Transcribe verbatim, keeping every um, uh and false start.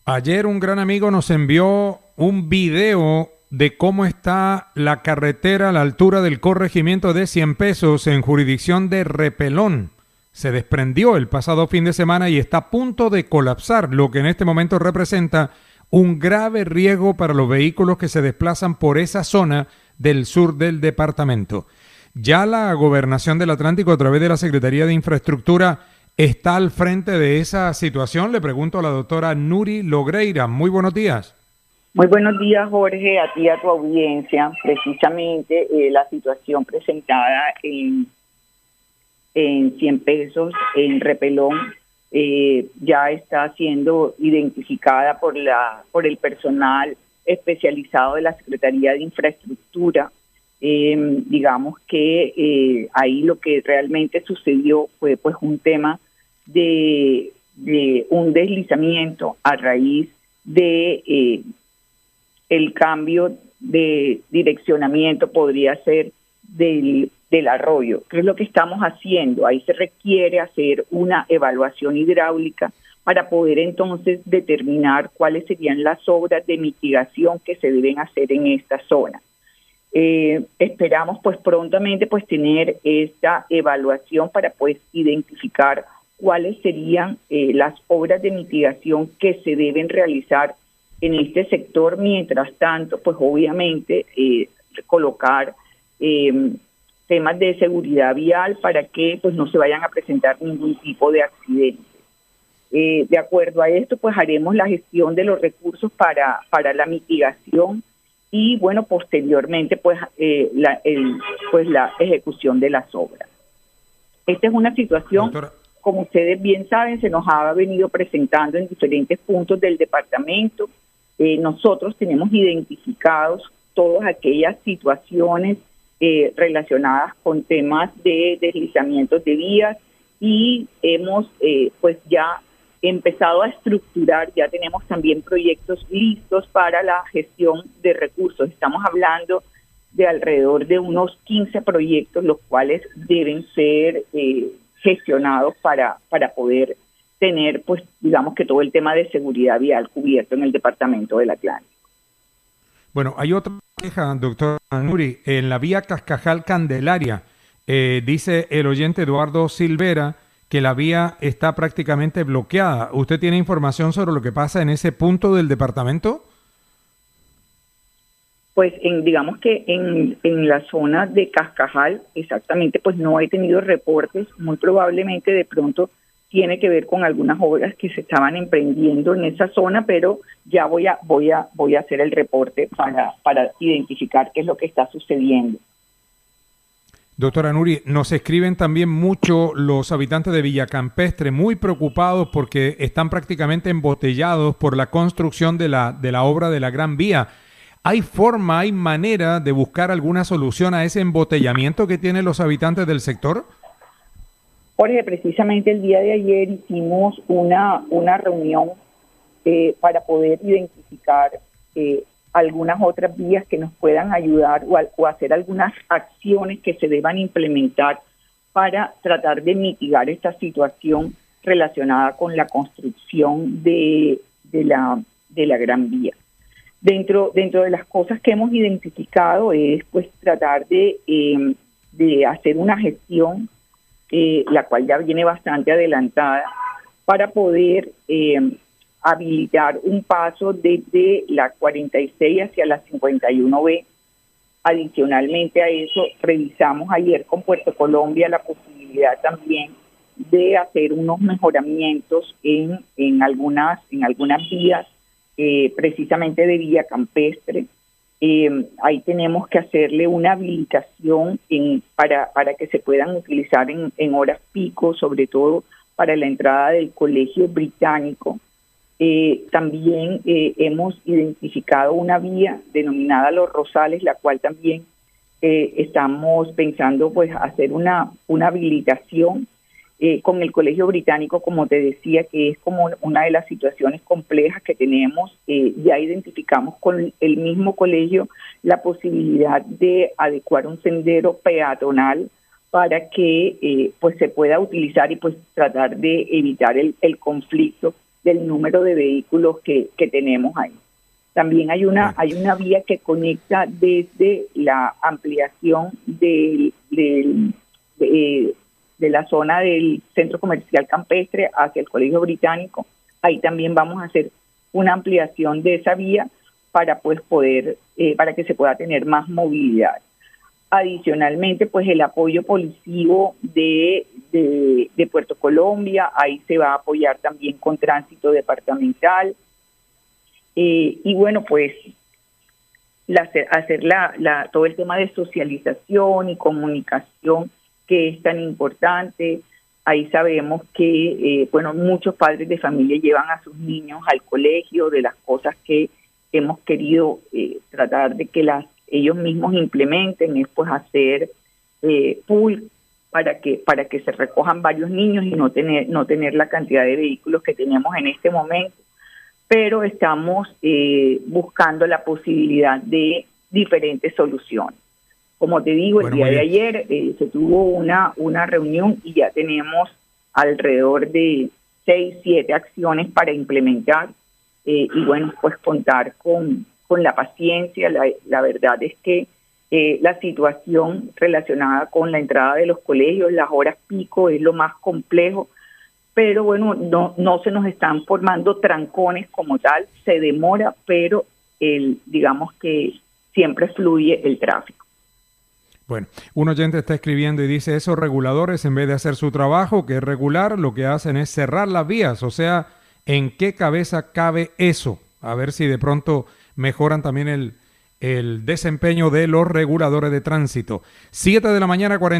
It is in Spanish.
Ayer un gran amigo nos envió un video de cómo está la carretera a la altura del corregimiento de Cien Pesos en jurisdicción de Repelón. Se desprendió el pasado fin de semana y está a punto de colapsar, lo que en este momento representa un grave riesgo para los vehículos que se desplazan por esa zona del sur del departamento. Ya la Gobernación del Atlántico, a través de la Secretaría de Infraestructura, está al frente de esa situación. Le pregunto a la doctora Nuri Logreira. Muy buenos días. Muy buenos días, Jorge, a ti y a tu audiencia. Precisamente eh, la situación presentada en, en Cien Pesos, en Repelón, eh, ya está siendo identificada por, la, por el personal especializado de la Secretaría de Infraestructura. Eh, digamos que eh, ahí lo que realmente sucedió fue pues un tema de, de un deslizamiento a raíz de eh, el cambio de direccionamiento, podría ser del, del arroyo. ¿Qué es lo que estamos haciendo? Ahí se requiere hacer una evaluación hidráulica para poder entonces determinar cuáles serían las obras de mitigación que se deben hacer en esta zona. Eh, esperamos pues prontamente pues tener esta evaluación para pues identificar cuáles serían eh, las obras de mitigación que se deben realizar en este sector. Mientras tanto pues obviamente eh, colocar eh, temas de seguridad vial para que pues no se vayan a presentar ningún tipo de accidente. Eh, de acuerdo a esto pues haremos la gestión de los recursos para, para la mitigación y bueno, posteriormente pues, eh, la, el, pues la ejecución de las obras. Esta es una situación, Doctora, como ustedes bien saben, se nos ha venido presentando en diferentes puntos del departamento. Eh, nosotros tenemos identificados todas aquellas situaciones eh, relacionadas con temas de deslizamientos de vías y hemos eh, pues ya empezado a estructurar, ya tenemos también proyectos listos para la gestión de recursos. Estamos hablando de alrededor de unos quince proyectos, los cuales deben ser eh, gestionados para, para poder tener, pues, digamos que todo el tema de seguridad vial cubierto en el departamento del Atlántico. Bueno, hay otra queja, doctor Nuri, en la vía Cascajal-Candelaria, eh, dice el oyente Eduardo Silvera, que la vía está prácticamente bloqueada. ¿Usted tiene información sobre lo que pasa en ese punto del departamento? Pues en, digamos que en, en la zona de Cascajal, exactamente, pues no he tenido reportes. Muy probablemente de pronto tiene que ver con algunas obras que se estaban emprendiendo en esa zona, pero ya voy a voy a voy a hacer el reporte para para identificar qué es lo que está sucediendo. Doctora Nuri, nos escriben también mucho los habitantes de Villa Campestre, muy preocupados porque están prácticamente embotellados por la construcción de la, de la obra de la Gran Vía. ¿Hay forma, hay manera de buscar alguna solución a ese embotellamiento que tienen los habitantes del sector? Jorge, precisamente el día de ayer hicimos una, una reunión eh, para poder identificar eh, algunas otras vías que nos puedan ayudar o, a, o hacer algunas acciones que se deban implementar para tratar de mitigar esta situación relacionada con la construcción de, de, la, de la Gran Vía. Dentro, dentro de las cosas que hemos identificado es pues tratar de, eh, de hacer una gestión, eh, la cual ya viene bastante adelantada, para poder eh, habilitar un paso desde la cuarenta y seis hacia la cincuenta y uno B. Adicionalmente a eso, revisamos ayer con Puerto Colombia la posibilidad también de hacer unos mejoramientos en, en, algunas, en algunas vías, eh, precisamente de vía campestre. Eh, ahí tenemos que hacerle una habilitación en, para, para que se puedan utilizar en, en horas pico, sobre todo para la entrada del Colegio Británico. Eh, también eh, hemos identificado una vía denominada Los Rosales, la cual también eh, estamos pensando pues hacer una, una habilitación eh, con el Colegio Británico, como te decía, que es como una de las situaciones complejas que tenemos. Eh, ya identificamos con el mismo colegio la posibilidad de adecuar un sendero peatonal para que eh, pues se pueda utilizar y pues tratar de evitar el, el conflicto del número de vehículos que, que tenemos ahí. También hay una, hay una vía que conecta desde la ampliación del, del, de, de la zona del Centro Comercial Campestre hacia el Colegio Británico. Ahí también vamos a hacer una ampliación de esa vía para pues poder, eh, para que se pueda tener más movilidad. Adicionalmente, pues el apoyo policivo de, de, de Puerto Colombia, ahí se va a apoyar también con tránsito departamental. Eh, y bueno, pues la, hacer la, la, todo el tema de socialización y comunicación que es tan importante. Ahí sabemos que, eh, bueno, muchos padres de familia llevan a sus niños al colegio, de las cosas que hemos querido eh, tratar de que las ellos mismos implementen, es pues hacer eh, pool para que para que se recojan varios niños y no tener no tener la cantidad de vehículos que tenemos en este momento, pero estamos eh, buscando la posibilidad de diferentes soluciones. Como te digo, el bueno, día de ayer eh, se tuvo una, una reunión y ya tenemos alrededor de seis, siete acciones para implementar eh, y bueno, pues contar con con la paciencia. La, la verdad es que eh, la situación relacionada con la entrada de los colegios, las horas pico, es lo más complejo, pero bueno, no, no se nos están formando trancones como tal, se demora, pero el, digamos que siempre fluye el tráfico. Bueno, un oyente está escribiendo y dice, esos reguladores en vez de hacer su trabajo, que es regular, lo que hacen es cerrar las vías, o sea, ¿en qué cabeza cabe eso? A ver si de pronto mejoran también el, el desempeño de los reguladores de tránsito. siete de la mañana, cuarenta